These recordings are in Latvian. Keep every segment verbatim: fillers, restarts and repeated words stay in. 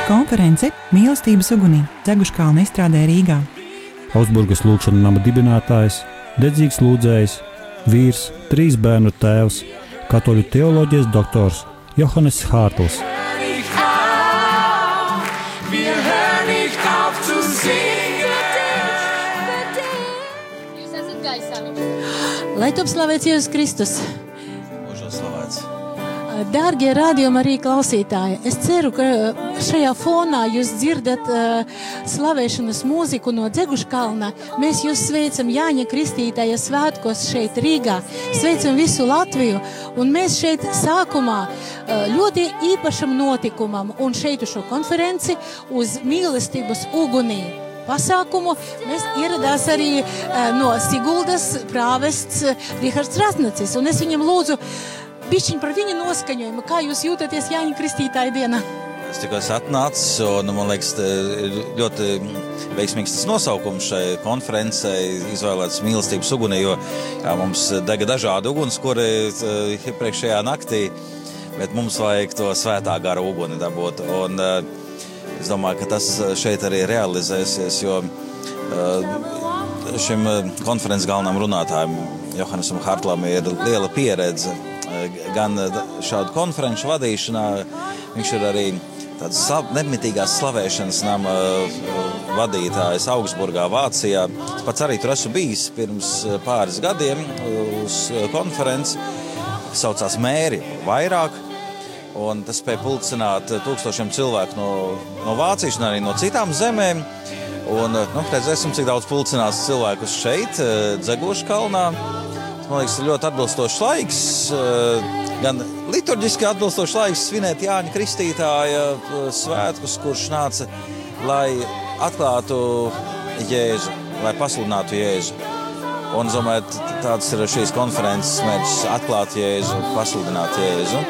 Konference Mīlestības ugunī Dzeguškalna izstrādē Rīgā. Augsburgas lūgšana nama dibinātājs, dedzīgs lūdzējs, vīrs, trīs bērnu tēvs, katoļu teoloģijas doktors Johannes Hārtls. Lai top slavēts Jēzus Kristus. Mūžos slavēts. Dārgie rādījuma arī klausītāji, es ceru, ka šajā fonā jūs dzirdat uh, slavēšanas mūziku no Dzeguškalna. Mēs jūs sveicam Jāņa Kristītāja svētkos šeit Rīgā, sveicam visu Latviju, un mēs šeit sākumā uh, ļoti īpašam notikumam, un šeit uz šo konferenci uz Mīlestības ugunī pasākumu mēs ieradās arī uh, no Siguldas prāvests Rihards Rasnacis, un es viņam lūdzu bišķiņ par viņa noskaņojumu. Kā jūs jūtaties Jāņa Kristītāja dienā? Es tikko esmu atnācis, un man liekas, ļoti veiksmīgs tas nosaukums šai konferencei izvēlēts Mīlestības ugunī, jo jā, mums dega dažādi uguns, kuri iepriekšējā naktī, bet mums vajag to svētā gara uguni dabūt. Un es domāju, ka tas šeit arī realizēsies, jo šim konferences galvenam runātājam Johannesam Hārtlam ir liela pieredze gan šādu konferenču vadīšanā. Viņš ir arī tāds nemitīgās slavēšanas nama vadītājs Augsburgā, Vācijā. Es pats arī tur esmu bijis pirms pāris gadiem uz konferenci, kas saucās Mēri vairāk, un tas spēja pulcināt tūkstošiem cilvēku no, no Vācijas un arī no citām zemēm. Un, nu, redzēsim, cik daudz pulcinās cilvēkus šeit, Dzeguškalnā. Man liekas, ir ļoti atbilstošs laiks, gan liturģiski atbilstošs laiks svinēt Jāņa Kristītāja svētkus, kurš nāca, lai atklātu Jēzu, lai pasludinātu Jēzu. Un, domāju, tāds ir šīs konferences mērķis - atklāt Jēzu, pasludināt Jēzu.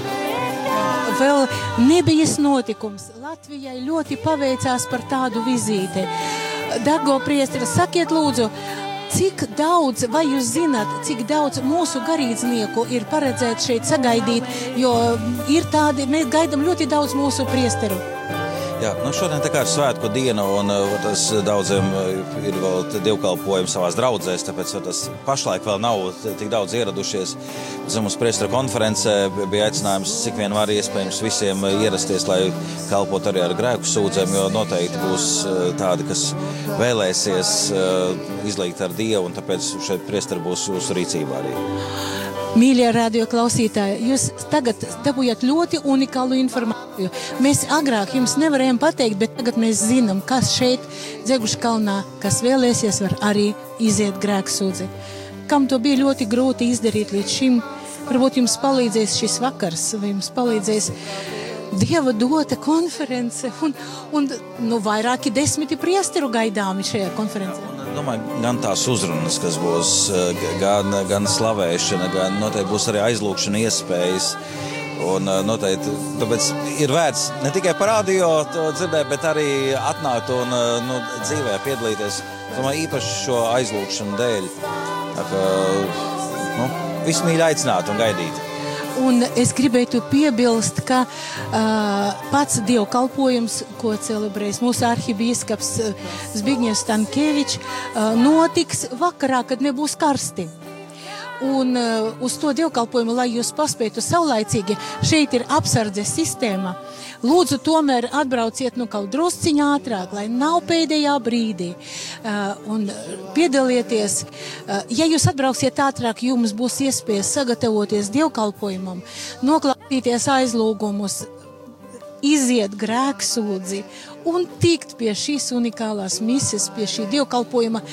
Vēl nebijis notikums. Latvijai ļoti paveicās par tādu vizīti. Dargo priesteri, sakiet lūdzu, cik daudz, vai jūs zināt, cik daudz mūsu garīdznieku ir paredzēts šeit sagaidīt, jo ir tādi, mēs gaidām ļoti daudz mūsu priesteru. Jā, nu šodien tā kā ir svētku diena, un tas daudziem ir vēl dievkalpojumi savās draudzēs, tāpēc tas pašlaik vēl nav tik daudz ieradušies. Zem uz priestera konferencē bija aicinājums, cik vien var iespējams visiem ierasties, lai kalpot arī ar grēku sūdzēm, jo noteikti būs tādi, kas vēlēsies izlīgt ar Dievu, un tāpēc šeit priesteri būs jūsu rīcībā arī. Mīļie radio klausītāji, jūs tagad dabūjat ļoti unikālu informāciju. Mēs agrāk jums nevarējām pateikt, bet tagad mēs zinām, kas šeit Dzeguškalnā, kas vēlēsies, var arī iziet grēksūdzi. Kam to bija ļoti grūti izdarīt līdz šim, varbūt jums palīdzēs šis vakars, vai jums palīdzēs Dieva dota konference, un, un nu, vairāki desmiti priesteru gaidāmi šajā konferencē. Domāju, gan tās uzrunas, kas būs, gan, gan slavēšana, gan noteikti būs arī aizlūgšana iespējas. Un noteikti, tāpēc ir vērts ne tikai par radio to dzirdēt, bet arī atnākt un nu, dzīvē piedalīties. Domāju, īpaši šo aizlūgšanu dēļ. Tā kā, nu, visu mīļi aicināt un gaidīt. Un es gribētu piebilst, ka uh, pats dievkalpojums, ko celebrēs mūsu arhibīskaps Zbigņevs Stankēvičs, uh, notiks vakarā, kad nebūs karsti. Un uh, uz to dievkalpojumu, lai jūs paspētu saulaicīgi, šeit ir apsardzes sistēma. Lūdzu, tomēr atbrauciet nu kaut drusciņā ātrāk, lai nav pēdējā brīdī. Uh, un piedalieties. Uh, ja jūs atbrauksiet ātrāk, jums būs iespēja sagatavoties dievkalpojumam, noklausīties aizlūgumus, iziet grēksūdzi un tikt pie šīs unikālās mises, pie šī dievkalpojuma,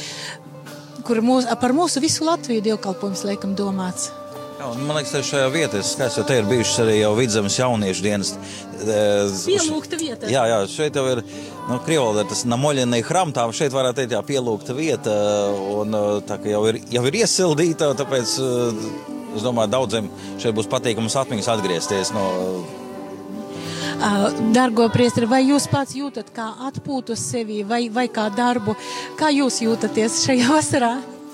kur mūs, par mūsu visu Latviju dievkalpojums laikam domāts. Jā, man liekas, ka šajā vietā, skaidrs, jo te ir bijušas arī jau Vidzemes jauniešu dienas. Pielūgta vieta. Jā, jā, šeit jau ir, nu, Krievvaldā tas Namoļienai hram, tā šeit varētu teikt, jā, pielūgta vieta, un tā kā jau ir, jau ir iesildīta, tāpēc, es domāju, daudziem šeit būs patīkams atmiņas atgriezties no... Dargo priesteri, vai jūs pats jūtat kā atpūtu sevi vai, vai kā darbu? Kā jūs jūtaties šajā vasarā?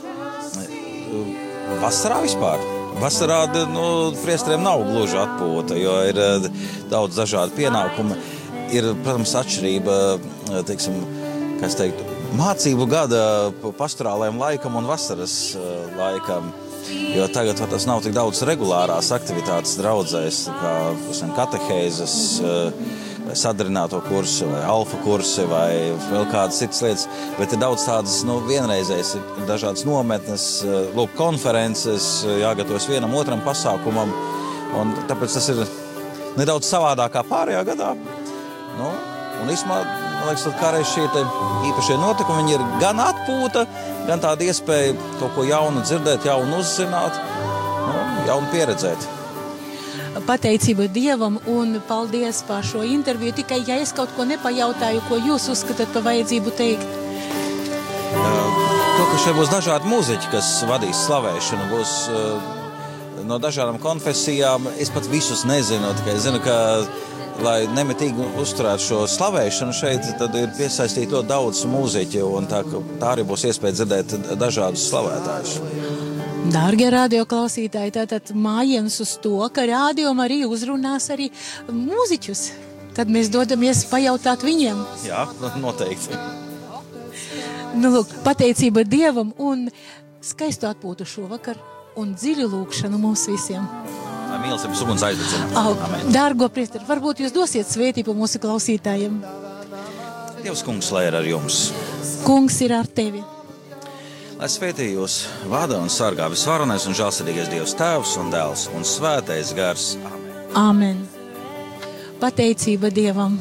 Vasarā vispār. Vasarā, nu, priesteriem nav gluži atpūta, jo ir daudz dažādu pienākumu. ir, protams, atšķirība, teiksim, kā es teiktu, mācību gada pastorālajam laikam un vasaras laikam. Jo tagad tas nav tik daudz regulārās aktivitātes draudzēs, kā katehēzes, vai sadarināto kursi, vai alfa kursi, vai vēl kādas citas lietas, bet ir daudz tādas, nu, vienreizējas, ir dažādas nometnes, lūk, konferences, jāgatavojas vienam otram pasākumam, un tāpēc tas ir nedaudz savādāk kā pārējā gadā. Nu, un īstumā, man liekas, kā reiz šie īpašie notikumi, viņi ir gan atpūta, gan tāda iespēja kaut ko jaunu dzirdēt, jaunu uzzināt, nu, jaunu pieredzēt. Pateicība Dievam un paldies par šo interviju. Tikai, ja es kaut ko nepajautāju, ko jūs uzskatāt par vajadzību teikt? To, ka šeit būs dažādi muziķi, kas vadīs slavēšanu, būs no dažādām konfesijām. Es pat visus nezinu, tikai zinu, ka lai nemitīgi uzturētu šo slavēšanu šeit, tad ir piesaistīti ļoti daudz mūziķi, un tā, tā arī būs iespēja dzirdēt dažādus slavētājus. Dārgie radioklausītāji, tātad mājiens uz to, ka rādījuma arī uzrunās arī mūziķus. Tad mēs dodamies pajautāt viņiem. Jā, noteikti. Nu, lūk, pateicība Dievam un skaistu atpūtu šovakar un dziļu lūkšanu mums visiem. Mīlestības uguns aizdedzina. Oh, dārgo priesteri, varbūt jūs dosiet svētību mūsu klausītājiem? Dievs kungs, lai ir ar jums. Kungs ir ar tevi. Lai svētī jūs vada un sargā visvarenais un žēlsirdīgais Dievs Tēvs un Dēls un svētais gars. Amen. Amen. Pateicība Dievam.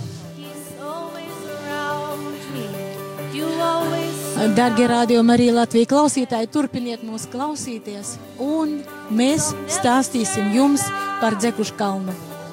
Dargie rādījumi arī Latvijas klausītāji, turpiniet mūs klausīties, un mēs stāstīsim jums par Dzekušu kalnu.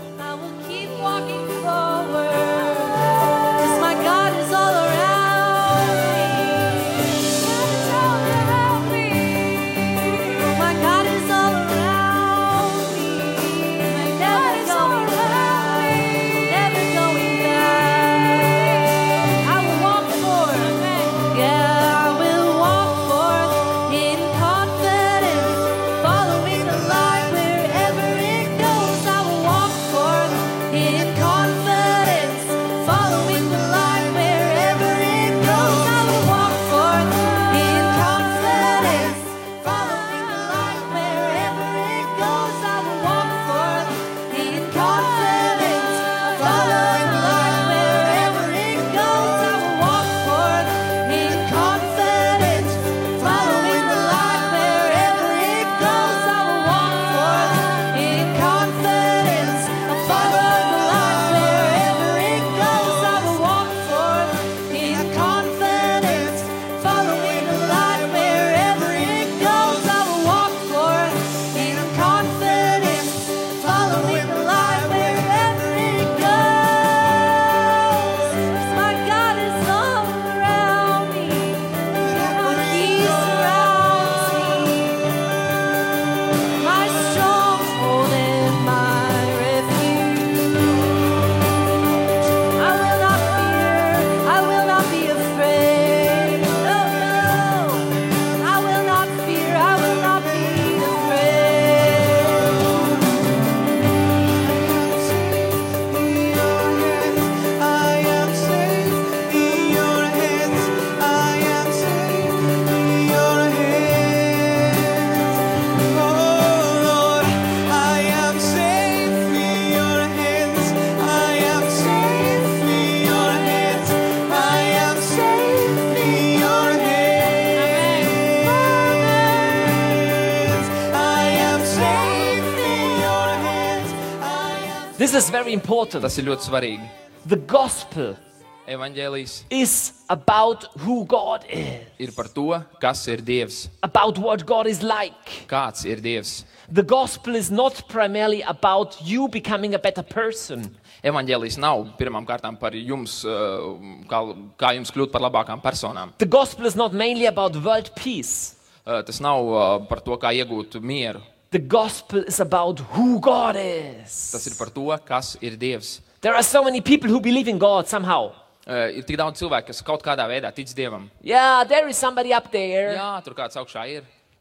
This is very important. Tas ir ļoti svarīgi. The gospel Evaņģēlijs is about who God is. Ir par to, kas ir Dievs. About what God is like. Kāds ir Dievs. The gospel is not primarily about you becoming a better person. Evaņģēlijs nav pirmām kārtām par jums, kā, kā jums kļūt par labākām personām. The gospel is not mainly about world peace. Tas nav par to, kā iegūt mieru. The gospel is about who God is. Tas ir par to, kas ir Dievs. There are so many people who believe in God somehow. Uh, ir tik daudz cilvēku, kas kaut kādā veidā tic Dievam. Yeah, there is somebody up there. Jā, tur kāds augšā ir.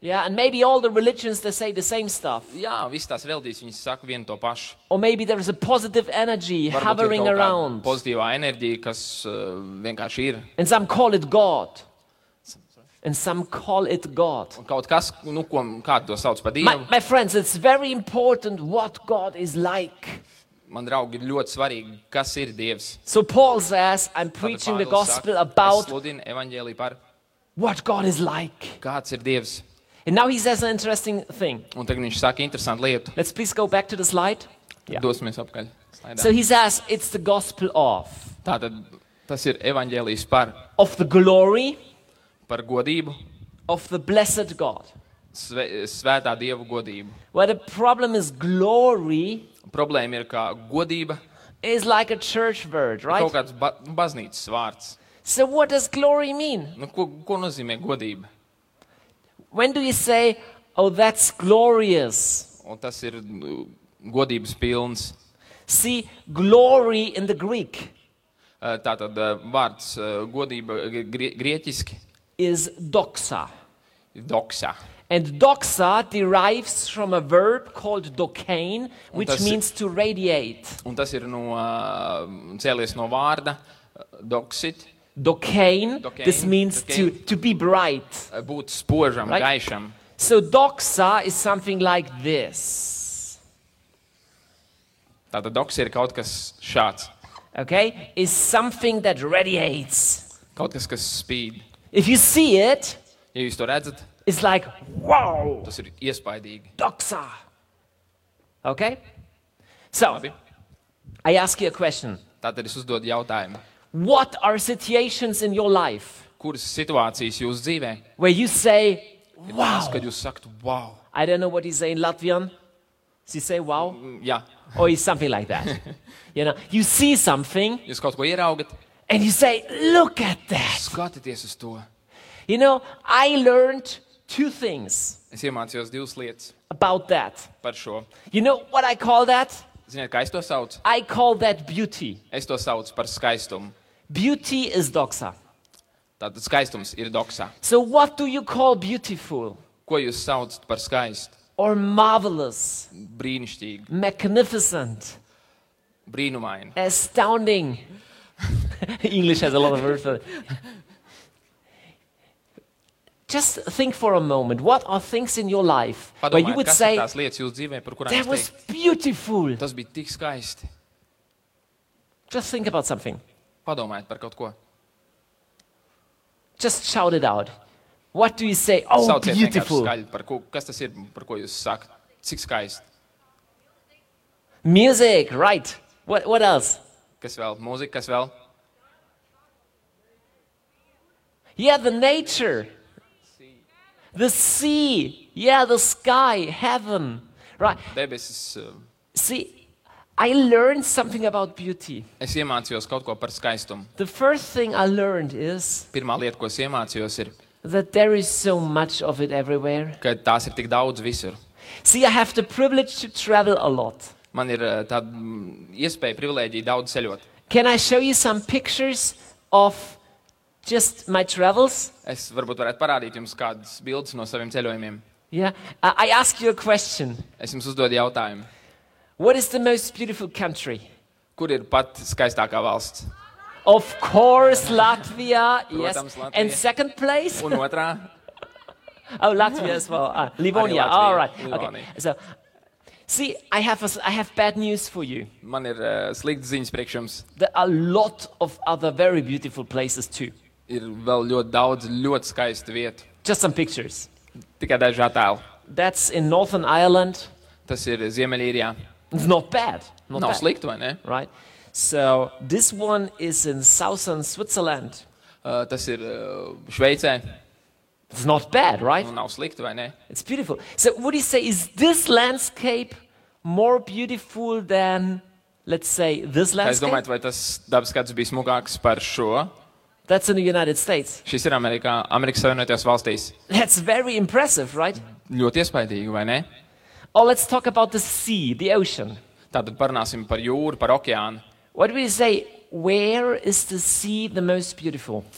Yeah, and maybe all the religions, they say the same stuff. Jā, visas tās reliģijas, viņas saka vienu to pašu. Or maybe there is a positive energy Varbūt hovering ir kaut kāda around. pozitīvā enerģija, kas uh, vienkārši ir. And some call it God. And some call it God. Un kaut kas, nu, ko, kādu to sauc par My, Dievu. my friends, it's very important what God is like. Man, draugi, ir ļoti svarīgi, kas ir Dievs. So Paul says, I'm preaching the Pāvils gospel saka, es about sludinu evaņģēliju par what God is like. kāds ir Dievs. And now he says an interesting thing. Un tagad viņš saka interesantu lietu. Let's please go back to the slide. Yeah. Dosimies apkaļ. slaidā. So he says, it's the gospel of. Tātad tas ir evaņģēlijs par, Of the glory par godību, of the blessed God. sve, svētā Dieva godību. Where the problem is glory Problēma ir, ka godība is like a church word, ir right? kaut kāds ba baznīcas vārds. So what does glory mean? Nu, ko, ko nozīmē godība? When do you say, oh, that's glorious? Un tas ir nu, godības pilns. See, glory in the Greek Uh, Tātad uh, vārds uh, godība grie grieķiski is doxa. ir doxa. And doxa derives from a verb called dokein, which tas- means to radiate. Un tas ir no, uh, cēlies no vārda uh, doxit, Dokein, Dokein, this means to, dokein. to be bright. uh, būt spožam, Right. gaišam. So doxa is something like this, Tātad doks ir kaut kas šāds. okay? Is something that radiates. Kaut kas, kas spīd. If you see it, Ja jūs to redzat, it's like, wow, tas ir iespaidīgi. doxa. Okay? So, Labi. I ask you a question. Tātad es uzdodu jautājumu. What are situations in your life Kuras situācijas jūs dzīvē? where you say, Tas, wow? kad jūs sakat, wow. I don't know what you say in Latvian. Does he say wow? Mm, Jā, Or is something like that? You know, you see something jūs kaut ko ieraugat, and you say, look at that. skatieties uz to. You know, I learned two things Es iemācījos divas lietas about that. par šo. You know what I call that? Ziniet, kā es to saucu? I call that beauty. Es to saucu par skaistumu. Beauty is doxa. Tātad skaistums ir doksā. So what do you call beautiful Ko jūs saucat par skaistu? or marvelous, Brīnišķīgi, magnificent, brīnumaini. astounding? English has a lot of words for it. Just think for a moment. What are things in your life where you Padomājiet, would kas say, ir tās lietas jūsu dzīvē, par kurām that es was teiktu? beautiful? Tas bija tik skaisti. Just think about something. Padomājiet par kaut ko. Just shout it out. What do you say? Oh, Sauciet vienkārši beautiful. skaļi, par ko, kas tas ir, par ko jūs sakat. Cik skaisti. Music, right. What, what else? Kas vēl? Mūzika, kas vēl? Yeah, the nature. The sea. Yeah, the sky, heaven. Right. Debesis. uh, See, I learned something about beauty. Es iemācījos kaut ko par skaistumu. The first thing I learned is Pirmā lieta, ko es iemācījos, ir, that there is so much of it everywhere. ka tās ir tik daudz visur. See, I have the privilege to travel a lot. Man ir uh, tāda mm, iespēja, privilēģija daudz ceļot. Can I show you some pictures of just my travels? Es varbūt varētu parādīt jums kādas bildes no saviem ceļojumiem. Yeah. I I ask you a question. Es jums uzdodu jautājumu. What is the most beautiful country? Kur ir pat skaistākā valsts? Of course, Latvia. Yes. Protams, Latvija. And second place? Un otrā? Oh, Latvia as well. Ah, Livonia. Latvija, All right. Okay. Livonija. So, see, I have a s I have bad news for you. Man ir uh, sliktas ziņas priekš jums. There are a lot of other very beautiful places too. Ir vēl ļoti daudz ļoti skaistu vietu. Just some pictures. Tikai daži attēli. That's in Northern Ireland. Tas ir Ziemeļīrijā. It's not bad. Not Nav bad. slikti, vai ne? Right. So this one is in southern Switzerland. Uh, tas ir uh, Šveicē. It's not bad, right? Nu, nav slikti, vai ne? It's beautiful. So what do you say? Is this landscape more beautiful than, let's say, this Kā jūs landscape? domājat, vai tas dabas skats bija smukāks par šo? That's in the United States. Šis ir Amerikā, Amerikas Savienotajās valstīs. That's very impressive, right? Ļoti iespaidīgi, vai ne? Or let's talk about the sea, the ocean. Tātad parunāsim par jūru, par okeānu. What do we say? Where is the sea the most beautiful?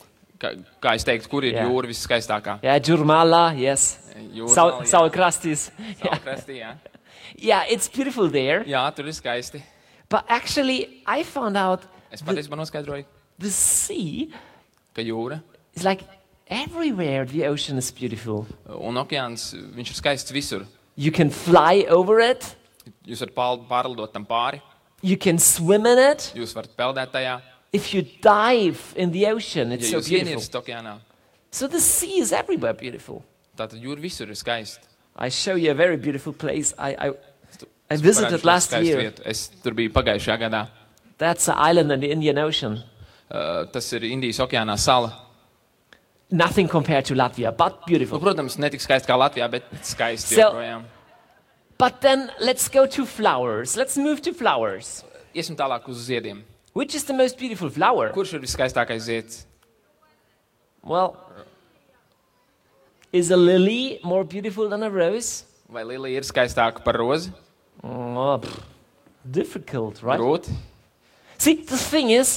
Kā, kā es teiktu, kur ir Jā. jūra viskaistākā? Yeah, Jurmala, yes. Jūra, Sau, jā. Saukrastis. Savu krastī, jā. Yeah, it's beautiful there. Jā, tur ir skaisti. But actually, I found out Es patiesībā noskaidroju, the sea ka jūra is like everywhere the ocean is beautiful. un okeāns, viņš ir skaists visur. You can fly over it. Jūs varat pār- pārlidot tam pāri, You can swim in it. jūs varat peldēt tajā. If you dive in the ocean, it's Ja so jūs beautiful. ienirstat okeānā, So the sea is everywhere beautiful. tātad jūra visur ir skaista. I show you a very beautiful place. I, I, I Es visited parādīšu last skaistu year. vietu. Es tur biju pagājušajā gadā. That's an island in the Indian Ocean. Uh, tas ir Indijas okeānā sala. Nothing compared to Latvia, but Nu, beautiful. protams, ne tik skaisti kā Latvijā, bet skaisti So- joprojām. But then let's go to flowers. Let's move to flowers. Iesim tālāk uz ziediem. Which is the most beautiful flower? Kurš ir viskaistākais zieds? Well, is a lily more beautiful than a rose? Vai lilija ir skaistāka par rozi? Oh, pff, difficult, right? Grūti. See, the thing is,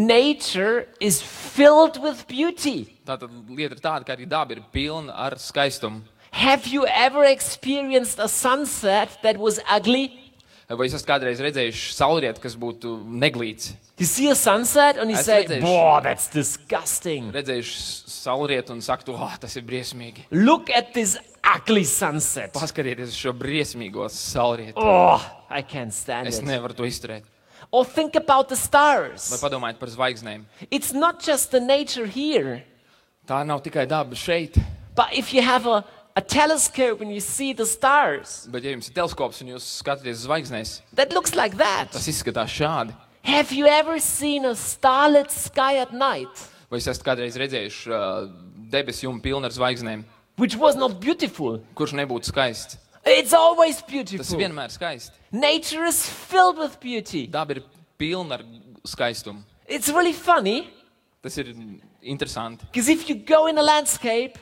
nature is filled with beauty. Tātad lieta ir tāda, ka arī daba ir pilna ar skaistumu. Have you ever experienced a sunset that was ugly? Vai jūs esat kādreiz redzējuši saulrietu, kas būtu neglīts? You see a sunset and you Esmu say, redzējuši. "Boah, that's disgusting. Redzējuši saulrietu un saktu, oh, tas ir briesmīgi. Look at this ugly sunset. Paskarieties uz šo briesmīgo saulrietu. Oh, I can't stand Es it." nevaru to izturēt. Or think about the Vai stars. padomājiet par zvaigznēm. It's not just the nature here, Tā nav tikai daba šeit, but if you have a, a telescope and you see the stars, bet ja jums ir teleskops un jūs skatāties zvaigznēs, that looks like that. tas izskatās šādi. Have you ever seen a starlit sky at night, Vai jūs esat kādreiz redzējuši uh, debesu jumu pilnu ar zvaigznēm, which was not beautiful? kurš nebūtu skaists? It's always Tas beautiful. vienmēr ir skaisti. Nature is filled with beauty. Daba ir pilna ar skaistumu. It's really funny Tas ir interesanti. because if you go in a landscape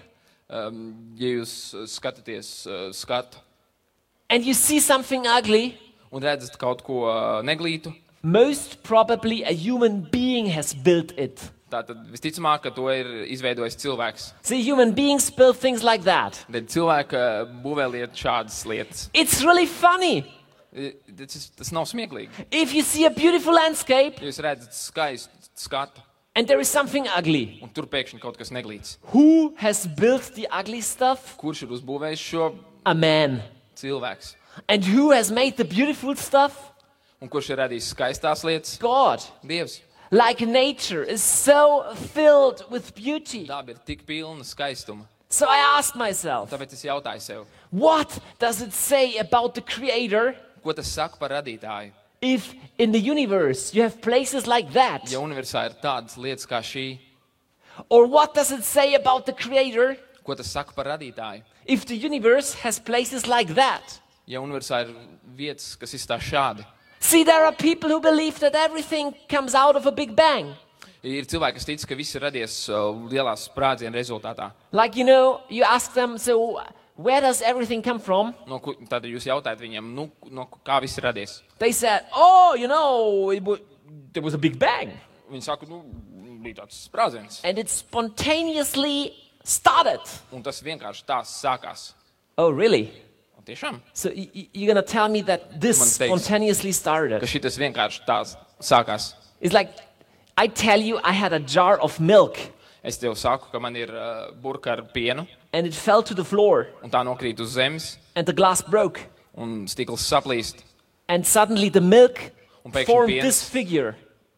Um, ja jūs uh, skatāties uh, skatu and you see something ugly, un redzat kaut ko uh, neglītu, most probably a human being has built it. tātad visticamāk, ka to ir izveidojis cilvēks. See, human beings build things like that. Tad cilvēki uh, būvē liet šādas lietas. It's really funny. I- Tas, tas nav smieklīgi. If you see a beautiful landscape Ja jūs redzat skaistu skatu and there is something ugly, un tur pēkšņi kaut kas neglīts. who has built the ugly stuff? Kurš ir uzbūvējis šo A man. cilvēks? And who has made the beautiful stuff? Un kurš ir radījis skaistās lietas? God. Dievs. Like nature is so filled with beauty. Daba ir tik pilna skaistuma. So I asked myself, Tāpēc es jautāju sev, what does it say about the Creator ko tas saka par radītāju? if in the universe you have places like that? Ja universā ir tādas lietas kā šī, Or what does it say about the Creator ko tas saka par radītāju? if the universe has places like that? Ja universā ir vietas, kas izstāsta šādi, See, there are people who believe that everything comes out of a Big Bang. ir cilvēki, kas tic, ka viss ir radies uh, lielās sprādzienu rezultātā. Like, you know, you ask them, so where does everything come from? No, ku- tad jūs jautājat viņiem, nu, no, kā viss ir radies. They said, oh, you know, it wa- there was a Big Bang. Viņi saka, nu, bija tāds sprādziens. And it spontaneously started. Un tas vienkārši tās sākās. Oh, really? Un tiešām, So y- y- you're going to tell me that this Man teiks, spontaneously ka started? šitas vienkārši tās sākās. It's like, I tell you, I had a jar of milk Es tev saku, ka man ir uh, burka ar pienu, and it fell to the floor un tā nokrīt uz zemes, and the glass broke. un stikls saplīst. And suddenly the milk Un pēkšņi formed piens. this figure.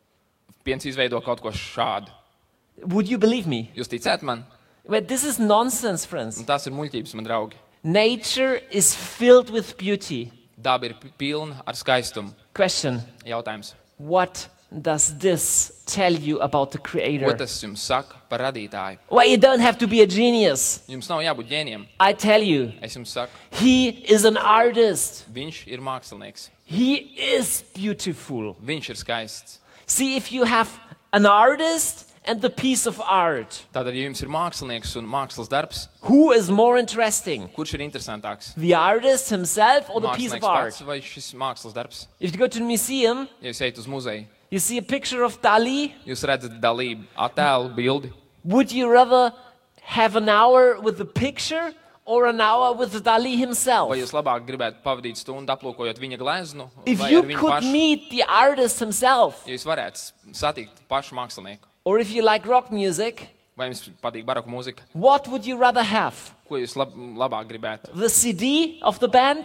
Piens izveido kaut ko šādu. Would you believe me? Jūs ticēt man? But this is nonsense, friends. Un tās ir muļķības, man draugi. Nature is filled with beauty. Daba ir pi- pilna ar skaistumu. Question: Jautājums. what does this tell you about the Ko Creator? tas jums saka par radītāju? Well, you don't have to be a genius. Jums nav jābūt ģēnijam. I tell you, Es jums saku, he is an artist. viņš ir mākslinieks. He is beautiful. Viņš ir skaists. See, if you have an artist and the piece of art, Tātad, ja jums ir mākslinieks un mākslas darbs, who is more interesting? kurš ir interesantāks? The artist himself or the piece Mākslinieks of art? pats vai šis mākslas darbs? If you go to the museum, Ja jūs ejat uz muzeju, you see a picture of Dali, jūs redzat dalību, attēlu, bildi. Would you rather have an hour with the picture or an hour with Dali himself? Vai jūs labāk gribētu pavadīt stundu aplūkojot viņa gleznu, If vai you ar viņu could pašu? meet the artist himself, Ja jūs varētu satikt pašu mākslinieku, or if you like rock music, vai jums patīk baroku mūzika, what would you rather have? ko jūs lab, labāk gribētu? The C D of the band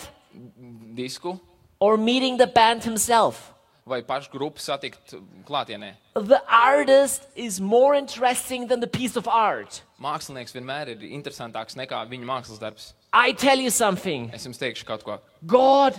Disku or meeting the band himself? vai pašu grupu satikt klātienē? The artist is more interesting than the piece of art. Mākslinieks vienmēr ir interesantāks nekā viņa mākslas darbs. I tell you something. Es jums teikšu kaut ko. God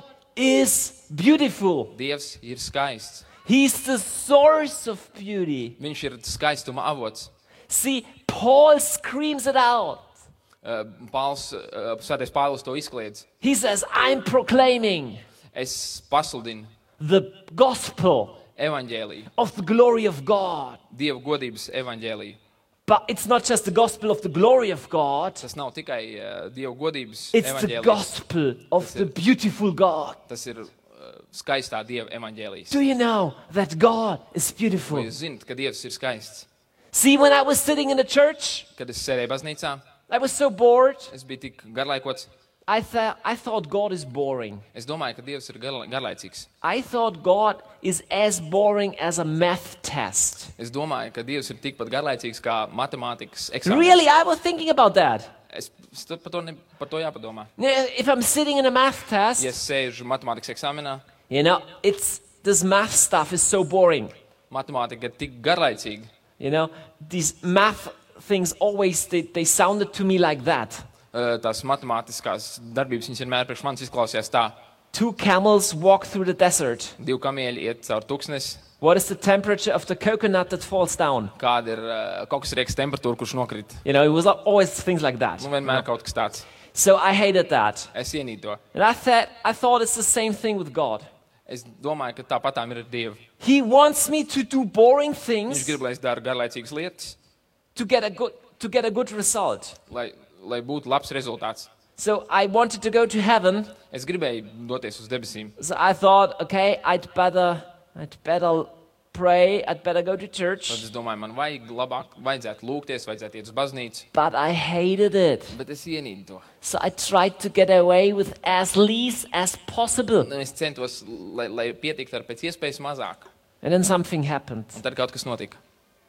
is beautiful. Dievs ir skaists. He's the source of beauty. Viņš ir skaistuma avots. See, Paul screams it out. Uh, Pāls, uh, Svētais Pāvils to izkliedz. He says, I'm proclaiming Es pasludinu the gospel evaņģēliju, of the glory of God. Dieva godības evaņģēliju. But it's not just the gospel of the glory of God. Tas nav tikai uh, Dieva godības It's the evaņģēlijs. gospel of the beautiful God. Tas ir uh, skaistā Dieva evaņģēlijs. Do you know that God is Vai beautiful? jūs zināt, ka Dievs ir skaists? See, when I was sitting in the church, Kad es sēdēju baznīcā, I was so bored. es biju tik garlaikots. I, th- I thought God is boring. Es domāju, ka Dievs ir garla garlaicīgs. I thought God is as boring as a math test. Es domāju, ka Dievs ir tikpat garlaicīgs kā matemātikas eksāmenis. Really, I was thinking about that. Es st- par to, ne, par to jāpadomā. Yeah, if I'm sitting in a math test, Ja es sēžu matemātikas eksāmenā, you know, it's this math stuff is so boring. matemātika ir tik garlaicīga. You know, these math things always they, they sounded to me like that. Uh, Tās matemātiskās darbības viņas vienmēr priekš manis izklausījās tā. Two camels walk through the desert. Divi kamieļi iet caur tuksnesi. What is the temperature of the coconut that falls down? Kāda ir uh, kokosrieks temperatūra, kurš nokrīt? You know, it was like always things like that. Nu, vienmēr kaut kas tāds. So I hated that. Es ienīdu to. And I thought, I thought it's the same thing with God. Es domāju, ka tāpatām ir ar Dievu. He wants me to do boring Viņš things grib, lai es daru garlaicīgas lietas, to get a good to get a good result. lai, lai būtu labs rezultāts. So I wanted to go to heaven. Es gribēju doties uz debesīm. So I thought, okay, I'd better I'd better pray, I'd better go to Tad church. es domāju, man vajag labāk, vajadzētu lūgties, vajadzētu iet uz baznīcu. But I hated it. Bet es ienīdu to. So I tried to get away with as least as possible. Un es centos, lai, lai pietiktu ar pēc iespējas mazāk. And then something happened. Un tad kaut kas notika.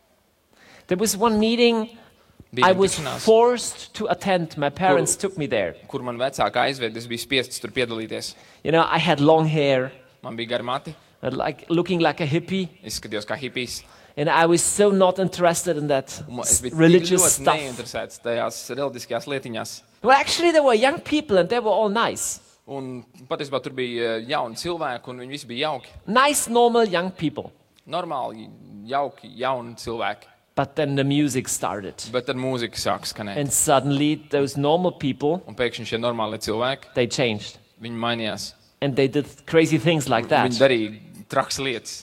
There was one meeting Bija I viena was tikšanās, forced to attend. My parents took me there. kur man vecāka aizved, es biju spiests tur piedalīties. You know, I had long hair, Man bija gari mati, like looking like a hippie. izskatījos kā hipijs. And I was so not interested in that Un man- Es biju tik religious ļoti stuff. neinteresēts tajās reliģiskajās lietiņās. Well, actually, there were young people and they were all nice. Un patiesībā tur bija eh, jauni cilvēki, un viņi visi bija jauki. Nice, normal young people. Normāli, jauki, jauni cilvēki. But then the music started. Bet tad mūzika sāk skanēt. And suddenly, those normal people, Un pēkšņi šie normāli cilvēki, they changed. viņi mainījās. And they did crazy things like that. Viņi darīja traks lietas.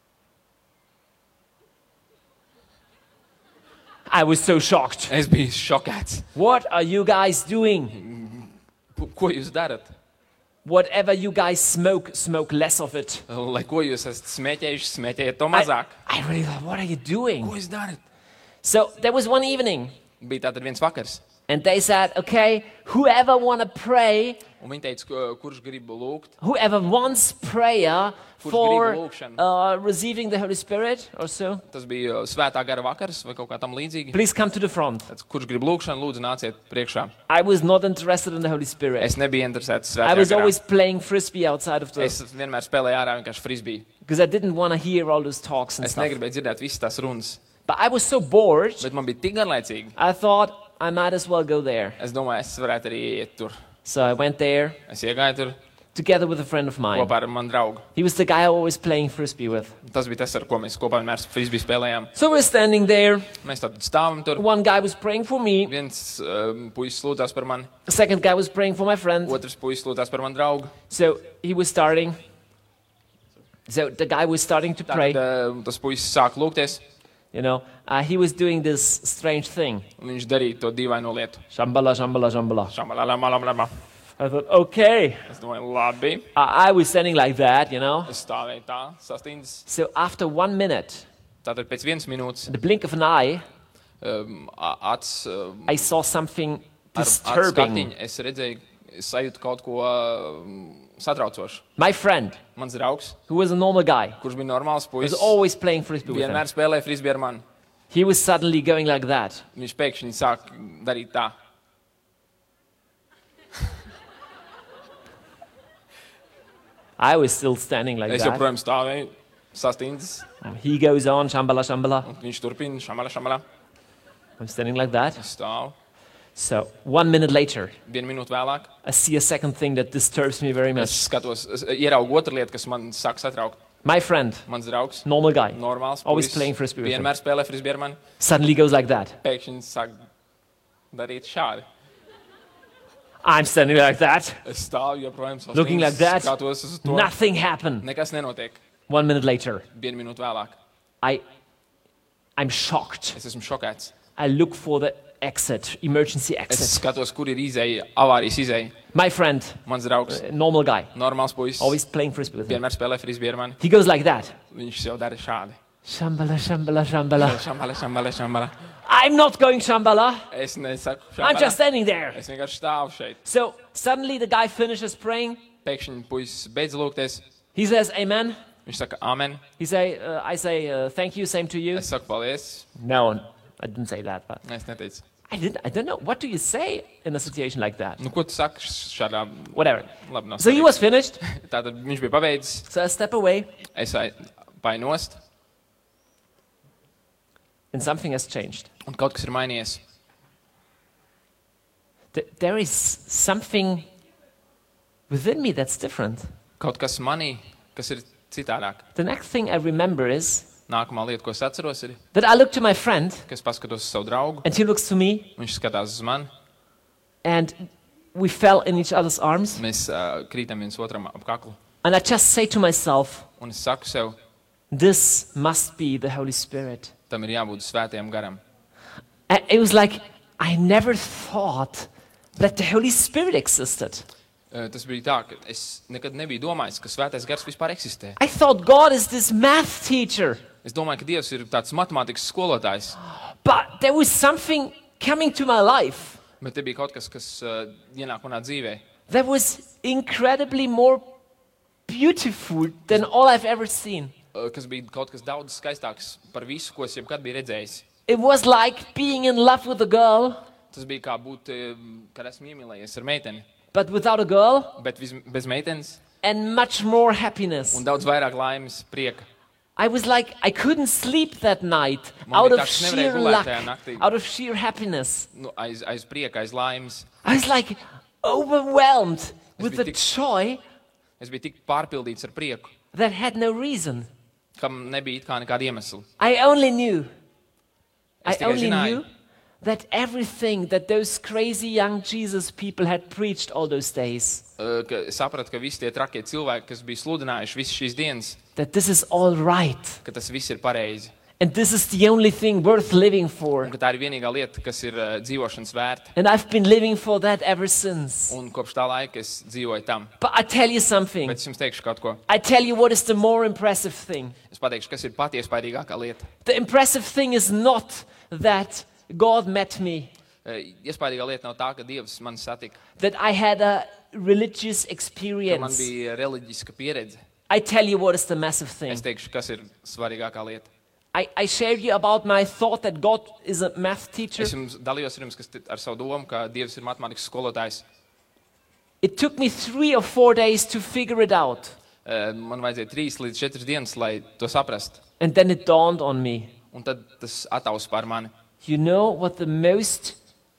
I was so shocked. Es biju šokēts. What are you guys doing? Ko- Ko jūs darat? Whatever you guys smoke, smoke less of it. Lai ko jūs esat smēķējuši, smēķējiet to mazāk. I, I really thought, what are you doing? Ko jūs darat? So there was one evening, Bija tātad viens vakars. and they said, okay, whoever want to pray, Un viņi teica, "Ko- kurš grib lūgt, whoever wants prayer Kurš for grib lūgšanu? uh, receiving the Holy Spirit or so, tas bija uh, svētā gara vakars vai kaut kā tam līdzīgi. please come to the front. Tāds, kurš grib lūgšanu, lūdzu nāciet priekšā. I was not interested in the Holy Spirit. Es nebiju interesēts I svētajā was garā. always playing frisbee outside of the, Es vienmēr spēlēju ārā vienkārši frisbee. because I didn't want to hear all those talks and Es stuff. negribēju dzirdēt visas tās runas. But I was so bored, Bet man bija tik garlaicīgi. I thought I might as well go there. Es domāju, es varētu arī iet tur. So I went there Es iegāju tur together with a friend of mine. kopā ar manu draugu. He was the guy I was playing frisbee with. Tas bija tas, ar ko mēs kopā vienmēr frisbee spēlējām. So we're standing there. Mēs tad stāvam tur. One guy was praying for me. Viens um, puisis lūdzās par mani, The second guy was praying for my friend. otrs puisis lūdzās par manu draugu. So he was starting. So the guy was starting to pray. Tad uh, tas puisis sāk lūgties, You know, uh, he was doing this strange thing. un viņš darīja to dīvaino lietu. Shambhala, shambhala, shambhala. Šamalalamalama. I thought, okay. Es domāju, labi. I, I was standing like that, you know. Es stāvēju tā, sastīns. So after one minute, Tātad pēc vienas minūtes, the blink of an eye, um, acs, um, I saw something ar, disturbing. atskatiņu, es redzēju, es sajūtu kaut ko um, satraucošu. My friend, Mans draugs, who was a normal guy, kurš bija normāls was puisis, always playing frisbee with him. vienmēr spēlēja frisbee ar mani. He was suddenly going like that. Viņš pēkšņi sāk darīt tā. I was still standing like Es that. joprojām stāvēju, sastindzis, He goes on, shambhala, shambhala. un viņš turpina šamala, šamala. I'm standing like that. Es stāvu. So one minute later, Vienu minūtu vēlāk I see a second thing that disturbs me very es much. skatos, es ieraugu otru lietu, kas man sāk satraukt. My friend, Mans draugs, normal guy, normāls always puisis, playing frisbee with him, vienmēr spēlē frisbee ar mani, suddenly goes like that. pēkšņi sāk darīt šādi. I'm standing like that. Es stāvu joprojām savs Looking like that. skatos uz to. Nothing happened. Nekas nenotiek. One minute later, Vienu minūtu vēlāk. I, I'm shocked. Es esmu šokēts. I look for the exit, emergency Es exit. skatos, kur ir izēja, avārijas izēja. My friend, Mans draugs, a normal guy, normāls puisis, always playing frisbee with him. vienmēr spēlē frisbee ar mani. He goes like that. Viņš jau dara šādi. Shambhala, shambhala, shambhala. Šambala, šambala, šambala. I'm not going shambhala. Es nesaku I'm šambala. just standing there. Es vienkārši stāvu šeit. So suddenly the guy finishes praying. Pēkšņi puisis beidz lūgties. He says, Amen. Viņš saka, amen. He say, uh, I say, uh, thank you, same to you. Es saku, paldies. No, I didn't say that, but Es neteicu. I didn't. I don't know. What do you say in a situation like that? Nu, ko tu saki šādā? Whatever. Labi, nav So he svarīgi. was finished. Tātad viņš bija pabeidzis. So I step away, Es painost. and something has changed. Un kaut kas ir mainījies. Th- there is something within me that's different. Kaut kas manī, kas ir citādāk. The next thing I remember is Nākamā lieta, ko es atceros, ir, that I look to my friend, ka es paskatos uz savu draugu. and he looks to me, Viņš skatās uz mani. and we fell in each other's arms. Mēs uh, krītam viens otram ap kaklu. And I just say to myself, Un es saku sev, this must be the Holy Spirit. tam ir jābūt svētajam garam. And it was like I never thought that the Holy Spirit existed. Uh, tas bija tā, ka es nekad nebiju domājis, ka svētais gars vispār eksistē. I thought God is this math teacher, Es domāju, ka Dievs ir tāds matemātikas skolotājs. but there was something coming to my life Bet te bija kaut kas, kas uh, ienāk manā dzīvē. that was incredibly more beautiful than all I've ever seen. Uh, kas bija kaut kas daudz skaistāks par visu, ko es jebkad biju redzējis. It was like being in love with a girl, Tas bija kā būt, uh, kad esmu iemīlējies ar meiteni. but without a girl, Bet vis, bez meitenes and much more happiness. un daudz vairāk laimes, prieka. I was like, I couldn't sleep that night Man out bija of tā, ka es nevarēju sheer gulēt luck, tajā naktī. out of sheer happiness. Nu, aiz, aiz prieka, aiz laimes. I was like overwhelmed with been the thick. joy Es biju tik pārpildīts ar prieku, that had no reason. kam nebija it kā nekāda iemesla. I only knew, I Es tikai only zināju. knew that everything that those crazy young Jesus people had preached all those days, Uh, ka es sapratu, ka visi tie trakie cilvēki, kas bija sludinājuši visas šīs dienas, that this is all right. ka tas viss ir pareizi. And this is the only thing worth living for. Un ka tā ir vienīgā lieta, kas ir uh, dzīvošanas vērta. And I've been living for that ever since. Un kopš tā laika es dzīvoju tam. But I tell you something. Bet es jums teikšu kaut ko. I tell you what is the more impressive thing. Es pateikšu, kas ir patiespaidīgākā lieta. The impressive thing is not that God met me, Uh, Iespaidīgā lieta nav tā, ka Dievs mani satika, that I had a religious ka man experience. bija reliģiska pieredze. I tell you what is the massive thing. Es teikšu, kas ir svarīgākā lieta. I, I shared you about my thought that God is a math teacher. Es jums dalījos ar jums kas t- ar savu domu, ka Dievs ir matemātikas skolotājs. It took me three or four days to figure it out. Uh, Man vajadzēja trīs līdz četras dienas, lai to saprastu. And then it dawned on me. Un tad tas ataus pār mani. You know what the most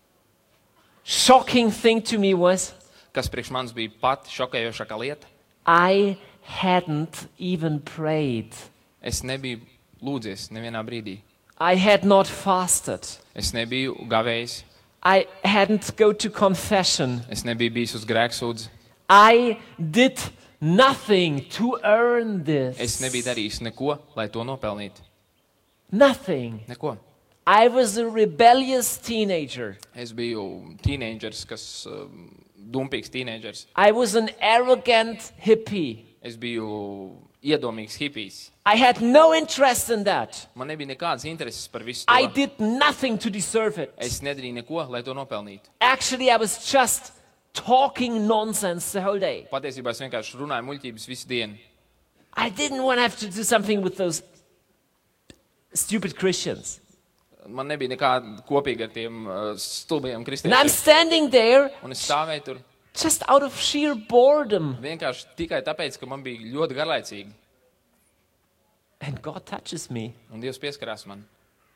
shocking thing to me was? Kas priekš manis bija pat šokējošākā lieta? I hadn't even prayed. Es nebiju lūdzies nevienā brīdī. I had not fasted. Es nebiju gavējis. I hadn't go to confession. Es nebiju bijis uz grēksūdzi. I did nothing to earn this. Es nebiju darījis neko, lai to nopelnītu. Nothing. Neko. I was a rebellious teenager. Es biju tīneidžers, kas um, dumpīgs tīneidžers. I was an arrogant hippie. Es biju iedomīgs hipijs. I had no interest in that. Man nebija nekādas intereses par visu I to. did nothing to deserve it. Es nedarīju neko, lai to nopelnītu. Actually, I was just talking nonsense the whole day. Patiesībā es vienkārši runāju muļķības visu dienu. I didn't want to have to do something with those stupid Christians. Man nebija nekā kopīga ar tiem uh, stulbajiem And I'm kristiešiem. standing there Un es stāvēju tur just out of sheer boredom. vienkārši tikai tāpēc, ka man bija ļoti garlaicīgi. And God touches me. Un Dievs pieskarās man.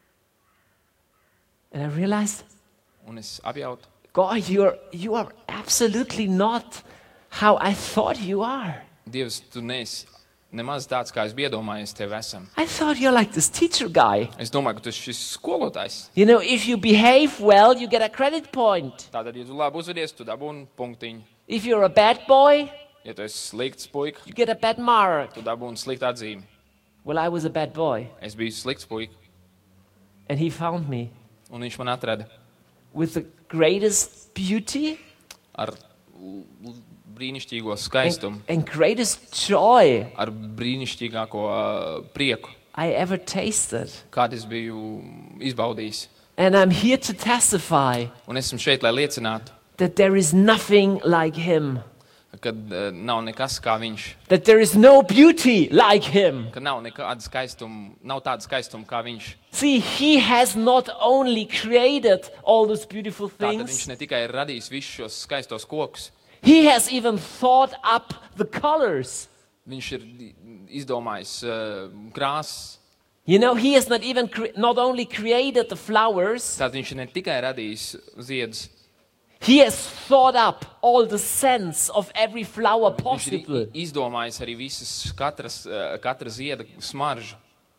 And I realized, Un es apjautu. God, you are, you are absolutely not how I thought you are. Dievs, tu neesi nemaz tāds, kā es biju iedomājies tevi esam. I thought you're like this teacher guy. Es domāju, ka tu esi šis skolotājs. You know, if you behave well, you get a credit point. Tātad, ja tu labi uzvedies, tu dabūni punktiņu. If you're a bad boy, Ja tu esi slikts puika, you get a bad mark. tu dabūni sliktu atzīmi. Well, I was a bad boy. Es biju slikts puika, And he found me un viņš man atrada with the greatest beauty ar l- l- brīnišķīgo and, skaistumu, and greatest joy ar brīnišķīgāko uh, prieku, I ever tasted. kādu es biju izbaudījis. And I'm here to testify Un esmu šeit, lai liecinātu, that there is nothing like him, ka uh, nav nekas kā viņš, that there is no beauty like him. ka nav nekāda skaistuma, nav tāda skaistuma kā viņš. See, he has not only created all those beautiful Tātad viņš things, ne tikai ir radījis visus šos skaistos kokus, he has even thought up the colors. viņš ir di- izdomājis uh, krāsas. You know, he has not even cre- not only created the flowers, Tātad viņš ir ne tikai radījis ziedus, he has thought up all the scents of every flower viņš ir possible. i- izdomājis arī visas katras, uh, katra zieda smaržu.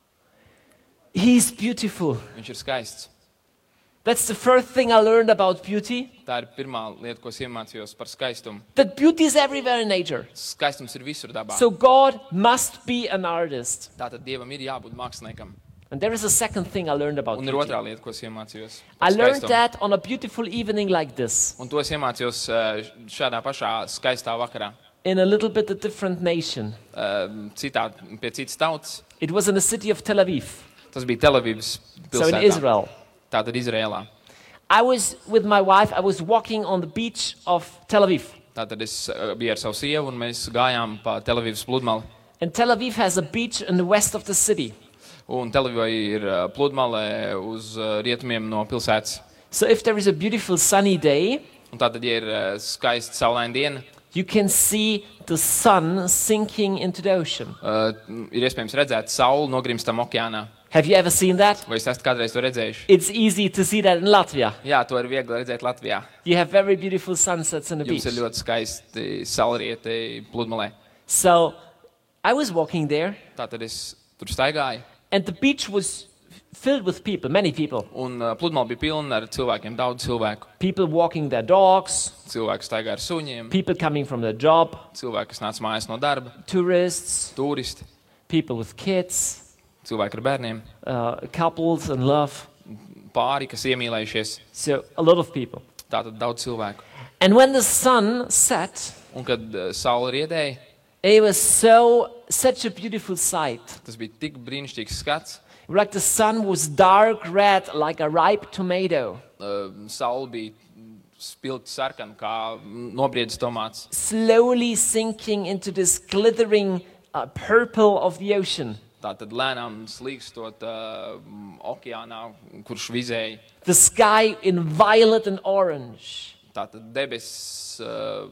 He's beautiful. Viņš ir skaists. That's the first thing I learned about beauty. Tā ir pirmā lieta, ko es iemācījos par skaistumu. That beauty is everywhere in nature. Skaistums ir visur dabā. So God must be an artist. Tātad Dievam ir jābūt māksliniekam. And there is a second thing I learned about Un ir beauty. otrā lieta, ko es iemācījos. I par learned skaistumu. that on a beautiful evening like this, Un to es iemācījos uh, šādā pašā skaistā vakarā. in a little bit a different nation. Uh, citā, pie citas tautas. It was in the city of Tel Aviv, Tas bija Telavivas so in pilsētā. Israel. Tātad Izrēlā. I was with my wife, I was walking on the beach of Tel Aviv. Tātad es uh, biju ar savu sievu un mēs gājām pa Telavivas pludmali. And Tel Aviv has a beach in the west of the city. Un Telavivai ir uh, pludmale uz uh, rietumiem no pilsētas. So if there is a beautiful sunny day, Un tātad, ja ir uh, skaista saulaina diena, you can see the sun sinking into the ocean. uh, ir iespējams redzēt sauli nogrimstam okeānā. Have you ever seen that? Vai jūs esat kādreiz to redzējuši? It's easy to see that in Latvia. Jā, to ir viegli redzēt Latvijā. You have very beautiful sunsets on the beach. Jums ir ļoti skaisti saulrieti pludmalē. So I was walking there, Tātad es tur staigāju, and the beach was filled with people, many people. un uh, pludmale bija pilna ar cilvēkiem, daudz cilvēku. People walking their dogs, Cilvēki staigā ar suņiem, people coming from their job, cilvēki, kas nāca mājās no darba, tourists, turisti, people with kids, cilvēki ar bērniem, uh, couples in love. pāri, kas iemīlējušies. So a lot of people. Tātad daudz cilvēku. And when the sun set, Un kad uh, saule riedēja, it was so such a beautiful sight. tas bija tik brīnišķīgs skats. Like the sun was dark red, like a ripe tomato, Uh, saule bija spilgti sarkana, kā nobriedzis tomāts. slowly sinking into this glittering uh, purple of the ocean. Tātad lēnām slīkstot uh, okeānā, kurš vizēja. The sky in violet and orange. Tātad debesis uh,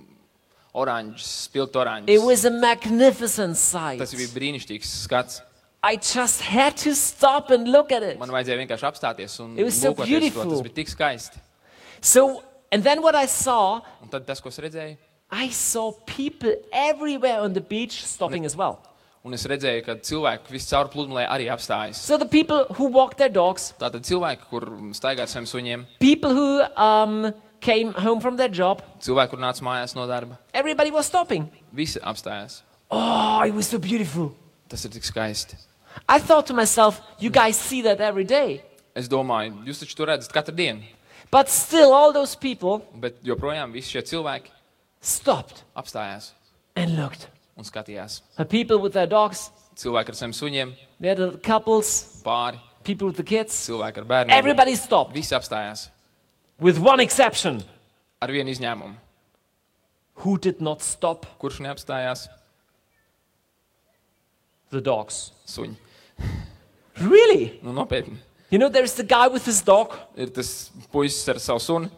oranžs, spilgt oranžs. It was a magnificent sight. Tas bija brīnišķīgs skats. I just had to stop and look at it. Man vajadzēja vienkārši apstāties un It was so lūkoties to. beautiful. Tas bija tik skaisti. So, and then what I saw, Un tad tas, ko es redzēju, I saw people everywhere on the beach stopping as well. un es redzēju, ka cilvēki viscaur pludmalē arī apstājas. So the people who walk their dogs, Tātad cilvēki, kur staigā ar saviem suņiem, people who um, came home from their job, cilvēki, kur nāca mājās no darba, everybody was stopping. visi apstājās. Oh, it was so beautiful. Tas ir tik skaisti. I thought to myself, you guys see that every day. Es domāju, jūs taču to redzat katru dienu, But still, all those people bet joprojām visi šie cilvēki stopped apstājās and looked. un skatījās. The people with their dogs, Cilvēki ar saviem suņiem, they had the couples, pāri, people with the kids. cilvēki ar bērniem. Everybody stopped, Visi apstājās. with one exception. Ar vienu izņēmumu. Who did not stop? Kurš neapstājās? The dogs. Suņi. Really? Nu, nopietni. You know, there's the guy with his dog. Ir tas puisis ar savu suni.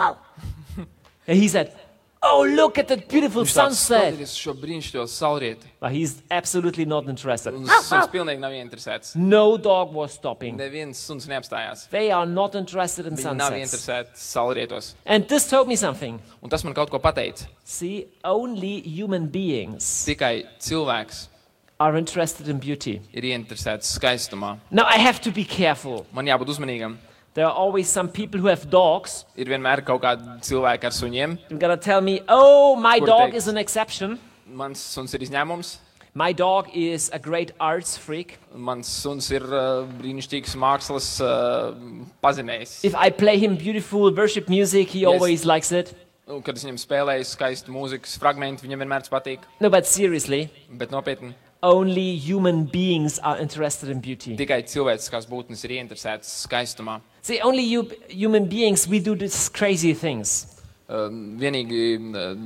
And he said, oh, look at that beautiful Viņš tāds sunset. skatījās šo brīnišķīgo saulrieti. But he's absolutely not interested. Un suns pilnīgi nav ieinteresēts. No dog was stopping. Neviens suns neapstājās. They are not interested in Viņi nav sunsets. ieinteresēti saulrietos. And this told me something. Un tas man kaut ko pateica. See, only human beings Tikai cilvēks are interested in beauty. ir ieinteresēts skaistumā. Now, I have to be careful. Man jābūt uzmanīgam. There are always some people who have dogs. Ir vienmēr kaut kādi cilvēki ar suņiem. They're going to tell me, oh, my Kur dog teikt? is an exception. Mans suns ir izņēmums. My dog is a great arts freak. Mans suns ir uh, brīnišķīgs mākslas uh, pazinējs. If I play him beautiful worship music, he Yes. always likes it. Un, kad es viņam spēlēju skaistu mūzikas fragmentu, viņam vienmēr tas patīk. No, but seriously, Bet nopietni, only human beings are interested in beauty. tikai cilvēciskās būtnes ir ieinteresētas skaistumā. See, only you human beings, we do these crazy things. Uh, vienīgi, uh,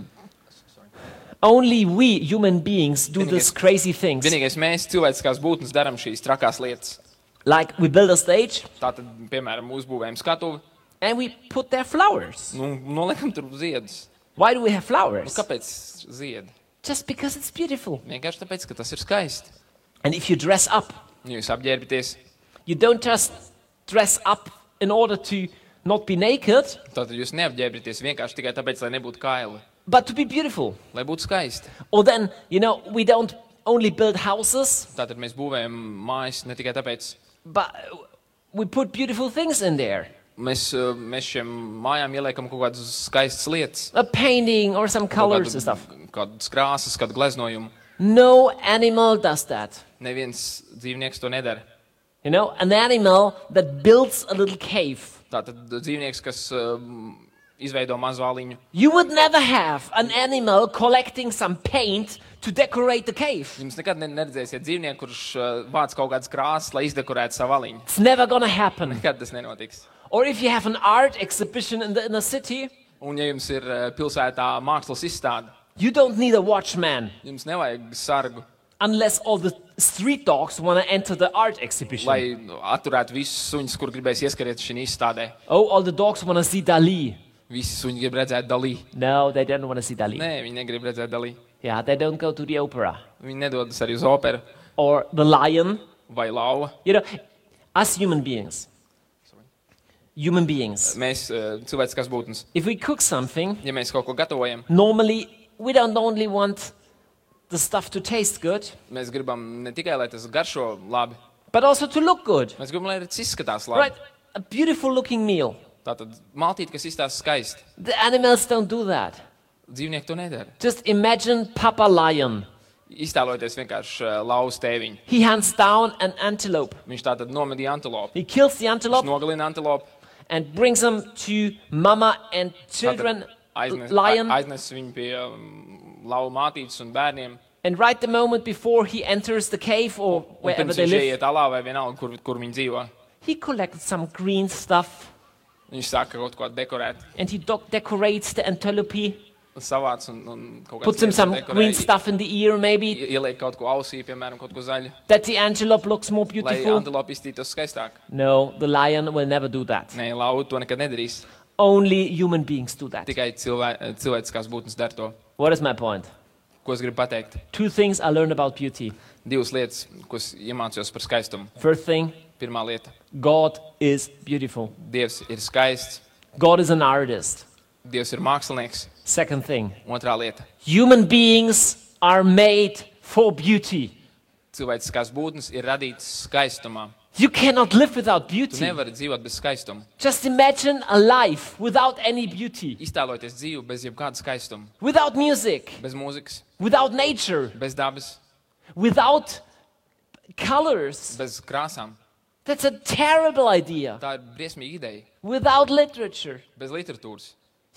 Only we human beings do Vienīgais- these crazy things. vienīgais mēs, cilvēciskās būtnes, darām šīs trakās lietas. Like we build a stage Tātad, piemēram, uzbūvējam skatuvi, and we put there flowers. nu, noliekam tur ziedus. Why do we have Nu, flowers? kāpēc ziedi? Just because it's beautiful. Vienkārši tāpēc, ka tas ir skaisti. And if you dress up, Nu, jūs apģērbjaties, you don't just dress up in order to not be naked, tātad jūs neapģērbjaties vienkārši tikai tāpēc, lai nebūtu kaili, but to be beautiful. lai būtu skaisti. Or then, you know, we don't only build houses, Tātad mēs būvējam mājas ne tikai tāpēc, but we put beautiful things in there. mēs, uh, mēs šiem mājām ieliekam kaut kādas skaistas lietas. A painting or some Kaut colors and kādu- stuff. Kādas krāsas, kādu gleznojumu. No animal does that. Neviens dzīvnieks to nedara. You know, an animal that builds a little cave. Tātad dzīvnieks, kas um, izveido mazu vāliņu. You would never have an animal collecting some paint to decorate the cave. Jums nekad ne- neredzēsiet dzīvnieku, kurš uh, vāc kaut kādas krāsas, lai izdekorētu savu valiņu. It's never gonna happen. Nekad tas nenotiks. Or if you have an art exhibition in the inner city, Un ja jums ir uh, pilsētā mākslas izstāde, you don't need a watchman jums nevajag sargu, unless all the street dogs want to enter the art exhibition. lai atturētu visus suņus, kur gribēs ieskariet šī izstādē. Oh, all the dogs want to see Dali. Visi suņi grib redzēt Dalī. No, they don't want to see Dali. Nē, viņi negrib redzēt Dalī. Yeah, they don't go to the opera. Viņi nedodas arī uz operu Or the lion. vai lauva. You know, us human beings. Human beings. Mēs, uh, cilvēciskās būtnes, If we cook something, ja mēs kaut ko gatavojam, normally we don't only want the stuff to taste good, mēs gribam ne tikai, lai tas garšo labi, but also to look good. mēs gribam, lai tas izskatās labi. Right? A beautiful looking meal. Tātad maltīt, kas izstāsta skaisti. The animals don't do that. Dzīvnieki to nedara. Just imagine Papa Lion. Iztēloties vienkārši uh, lauva tēviņu. He hunts down an antelope. Viņš tātad nomedīja antilopu. He kills the Viņš antelope nogalina antilopu. and brings them to mama and children, Aiznes, lion. aiznes viņu pie um, lauva mātītes un bērniem. And right the moment before he enters the cave or Un wherever pirms they viņš live, ieiet alā vai vienalga, kur, kur viņi dzīvo. he collects some green stuff Viņš sāka kaut ko dekorēt. and he do- decorates the antelope. Savāc un, un kaut Puts him lietas some dekorē. green stuff in the ear, maybe, I- Ieliek kaut ko ausī, piemēram, kaut ko zaļu, that the antelope looks more lai beautiful. antilopi iztītos skaistāk. No, the lion will never do that. Nē, lauva to nekad nedarīs. Only human beings do that. Tikai cilvē, cilvēciskās būtnes dara to. What is my point? Ko es gribu pateikt? Two things I learned about beauty. Divas lietas, ko es iemācījos par skaistumu. First thing, Pirmā lieta God is beautiful. - Dievs ir skaists, God is an artist. Dievs ir mākslinieks. Second thing, Otrā lieta - human beings are made for beauty. cilvēciskās būtnes ir radītas skaistumā. You cannot live without Tu beauty. nevari dzīvot bez skaistuma. Just imagine a life without any beauty, Iztēloties dzīvi bez jebkāda skaistuma, without music, bez mūzikas, without nature, bez dabas, without colors. bez krāsām. That's a terrible idea. Tā ir briesmīga ideja. Without literature. Bez literatūras.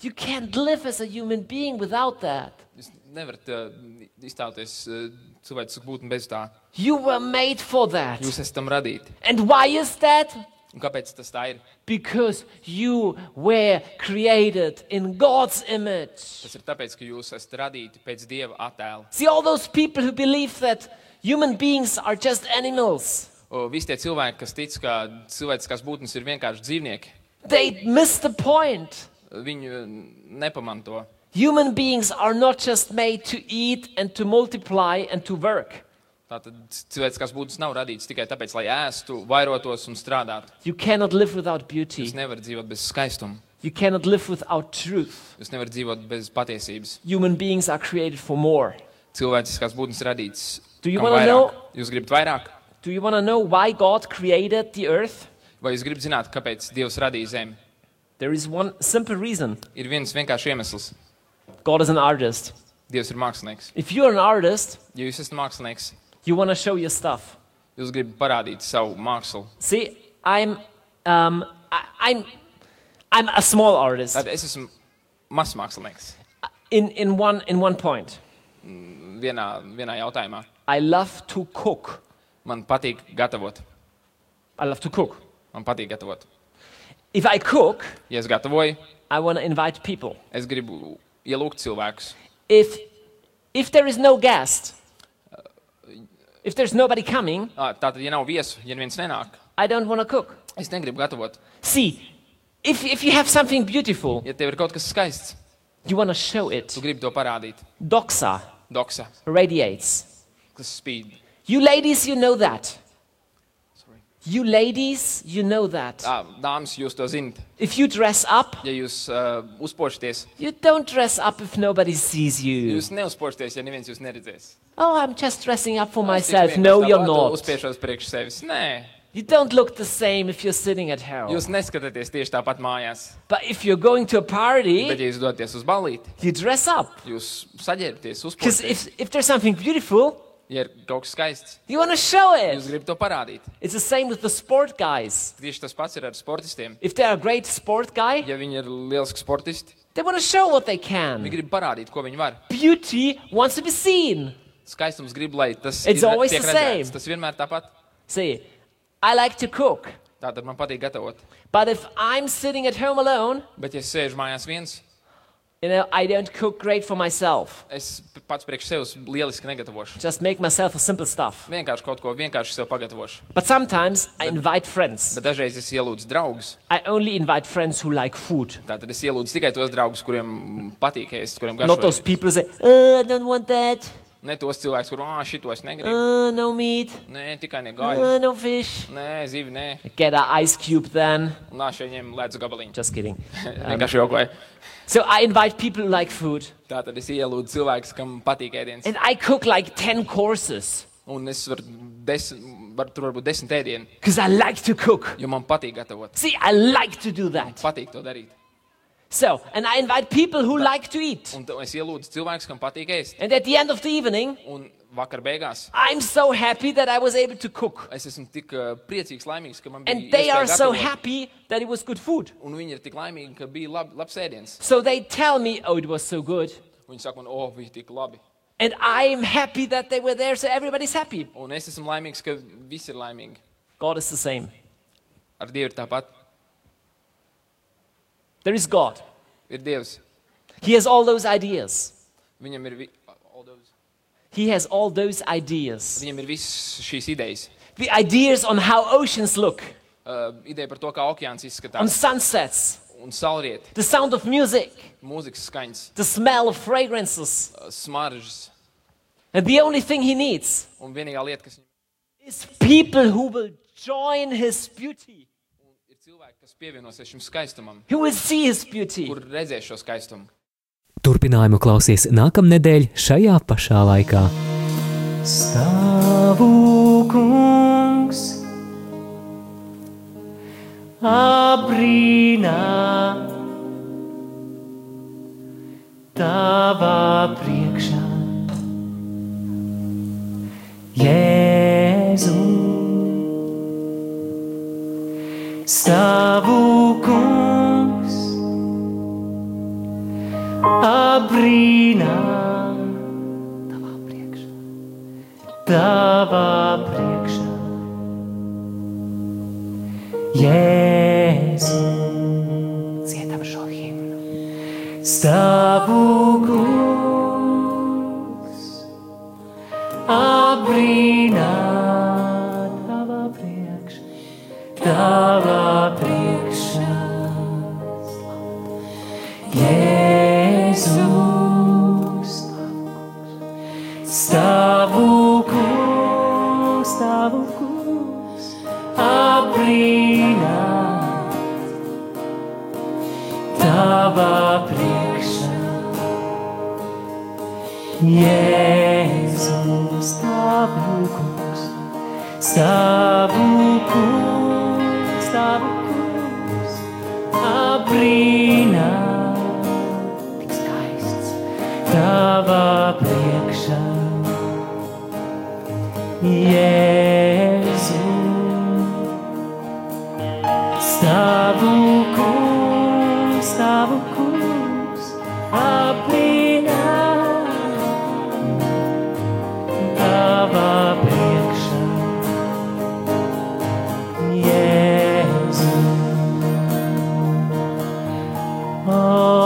You can't live as a human being without that. Jūs nevarat uh, iztēloties uh, cilvēcisku būtni bez tā. You were made for that. Jūs esat tam radīti. And why is that? Un kāpēc tas tā ir? Because you were created in God's image. Tas ir tāpēc, ka jūs esat radīti pēc Dieva attēla. See, all those people who believe that human beings are just animals, O, visi tie cilvēki, kas tic, ka cilvēciskās būtnes ir vienkārši dzīvnieki, they miss the point. viņu nepamanto. Human beings are not just made to eat and to multiply and to work. Tātad cilvēciskās būtnes nav radītas tikai tāpēc, lai ēstu, vairotos un strādātu. You cannot live without beauty. Jūs nevarat dzīvot bez skaistuma. You cannot live without truth. Jūs nevarat dzīvot bez patiesības. Human beings are created for more. Cilvēciskās būtnes radītas. Do you kam wanna vairāk? know- Jūs gribat vairāk? Do you want to know why God created the earth? Vai jūs gribat zināt, kāpēc Dievs radīja zemi? There is one simple reason. Ir viens vienkāršs iemesls. God is an artist. Dievs ir mākslinieks. If you're an artist, Ja jūs esat mākslinieks, you want to show your stuff. jūs gribat parādīt savu mākslu. See, I'm, um, I, I'm, I'm a small artist. Tad es esmu mazs mākslinieks. In in one in one point, Vienā, vienā jautājumā. I love to cook. Man patīk gatavot. I love to cook. Man patīk gatavot. If I cook, Ja es gatavoju, I want to invite people. es gribu ielūgt cilvēkus. If if there is no guest, if there's nobody coming, Ā, Tātad, ja nav viesu, ja neviens nenāk, I don't want to cook. es negribu gatavot. See, if if you have something beautiful, Ja tev ir kaut kas skaists, you want to show it. tu gribi to parādīt. Doxa Doksa, radiates. kas spīd. You ladies, you know that. You ladies, you know that. Ā, Dāmas, jūs to zinat. If you dress up, Ja jūs uh, uzpošaties, you don't dress up if nobody sees you. jūs neuzpošaties, ja neviens jūs neredzēs. Oh, I'm just dressing up for Es myself. tik No, vienkārši you're tāpat not. Uzspiešos priekš sevis. Nē, You don't look the same if you're sitting at home. jūs neskatāties tieši tāpat mājās. But if you're going to a party, Bet, ja jūs dodaties uz ballīti, you dress up. jūs saģērbties, Because uzpošaties. if, if there's something beautiful, Ja ir kaut kas skaists, you want to show jūs it. gribat to parādīt. It's the same with the sport guys. Tieši tas pats ir ar sportistiem. If they're a great sport guy, Ja viņi ir lieliski sportisti, they want to show what they viņi can. grib parādīt, ko viņi var. Beauty wants to be seen. Skaistums grib, lai tas It's ir, always tiek the redzēts. same. Tas vienmēr tāpat. See, I like to cook. Tātad man patīk gatavot. But if I'm sitting at home alone, Bet, ja es sēžu mājās viens, you know, I don't cook great for myself. es pats priekš sevis lieliski negatavošu. Just make myself a simple stuff. Vienkārši kaut ko vienkārši sev pagatavošu. But sometimes I invite friends. Bet dažreiz es ielūdzu draugus. I only invite friends who like food. Tātad es ielūdzu tikai tos draugus, kuriem patīk ēst, kuriem Not those garšo. people who say, oh, I don't want that. Ne tos cilvēkus, kur, ā, šito es negribu. Oh, no meat. Nē, tikai ne gaļu. Oh, no fish. Nē, zivi, nē. Get an ice cube then. Nā, šeit ņem ledus gabaliņu. Just kidding. Vienkārši jokoju. So I invite people who like food. Tātad es ielūdzu cilvēkus, kam patīk ēdiens. And I cook like ten courses. Un es varu, desmit, var, tur varbūt desmit ēdienu, Because I like to cook. jo man patīk gatavot. See, I like to do that. Patīk to darīt. So, and I invite people who like to eat. Un to es ielūdzu cilvēkus, kam patīk ēst. And at the end of the evening, Un vakar beigās I'm so happy that I was able to cook. es esmu tik uh, priecīgs, laimīgs, ka man bija And they iespēja are so gatavot. happy that it was good food. Un viņi ir tik laimīgi, ka bija lab, labs ēdiens. So they tell me, oh, it was so good. Viņi saka man, o, viņi tik labi. And I'm happy that they were there, so everybody's happy. Un es esmu laimīgs, ka visi ir laimīgi. God is the same. Ar Dievu ir tāpat. There is God. Ir Dievs. He has all those ideas. Viņam ir, vi all those. He has all those ideas. Viņam ir visas šīs idejas. The ideas on how oceans look, Uh, ideja par to, kā okeāns on izskatās. sunsets, Un saulriet, the sound of music, mūzikas skaņas, the smell of fragrances. uh, smaržas. And the only thing he needs Un vienīgā lieta, kas viņam is people who will join his beauty, ir cilvēki, kas pievienosies šim skaistumam, who will see his beauty. kur redzēs šo skaistumu. Turpinājumu klausies nākamnedēļ šajā pašā laikā. Stāvu kungs, abrīnā, tavā priekšā, Jēzu. Stāvu kungs, tavā priekšā. Jēzu, dziedam šo himnu. Stāvu kungs, abrīnā tavā priekšā, tavā priekšā. Jēzus, stāvu kungs, stāvu kungs, abrīnā tavā priekšā. Jēzus, stāvu kungs, stāvu kungs, stāvu kungs, abrīnā tavā priekšā. Jēzu, stāvu kungs, stāvu kungs, abrīnā tavā priekšā. Jēzu, oh,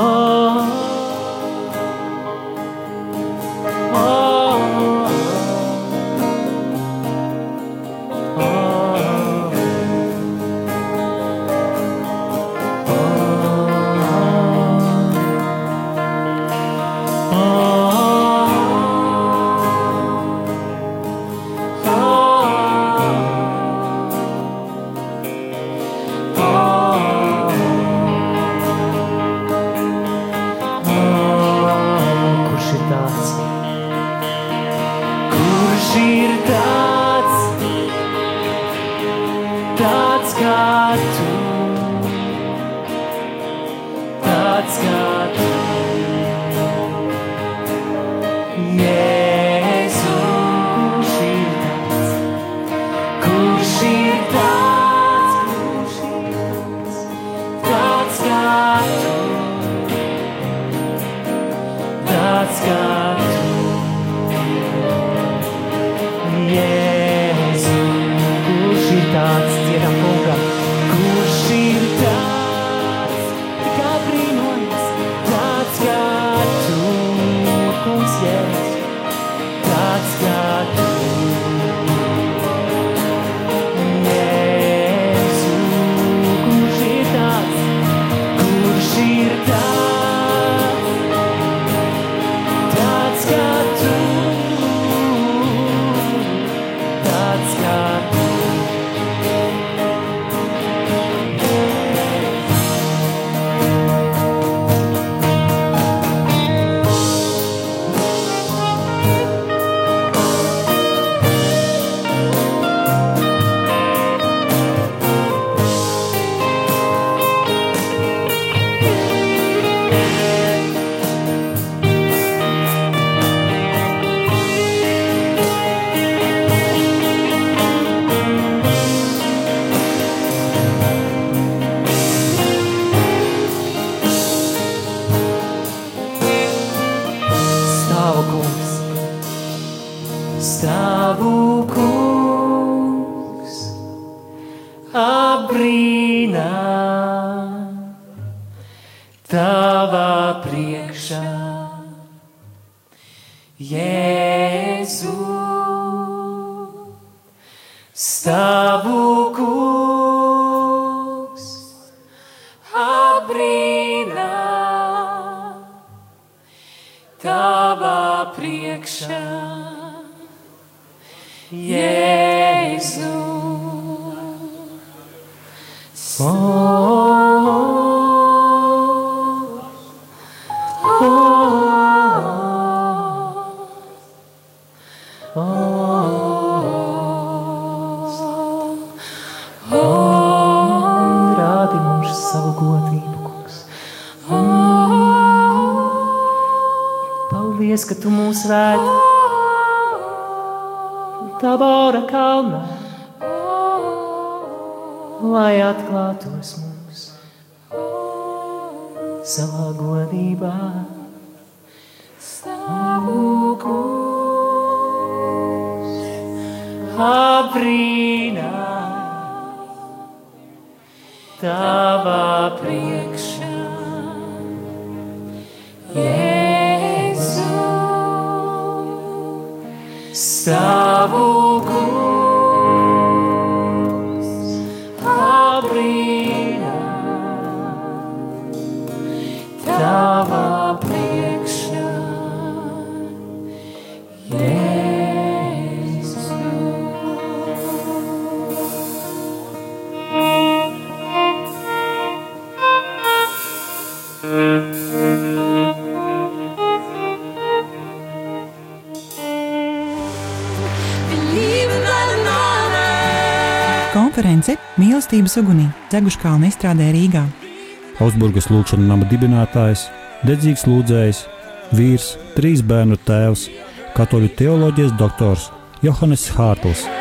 ka tu mūs vēd Tabora kalnā, lai atklātos mums savā godībā. Stāvu kungs, pabrīnā, tavā priekšā. Jēzu, savu kungs, pabrīnā, tavā priekšā. Konference Mīlestības ugunī Dzeguškalna izstrādē Rīgā. Augsburgas lūgšanu nama dibinātājs, dedzīgs lūdzējs, vīrs, trīs bērnu tēvs, katoļu teoloģijas doktors Johannes Hārtls.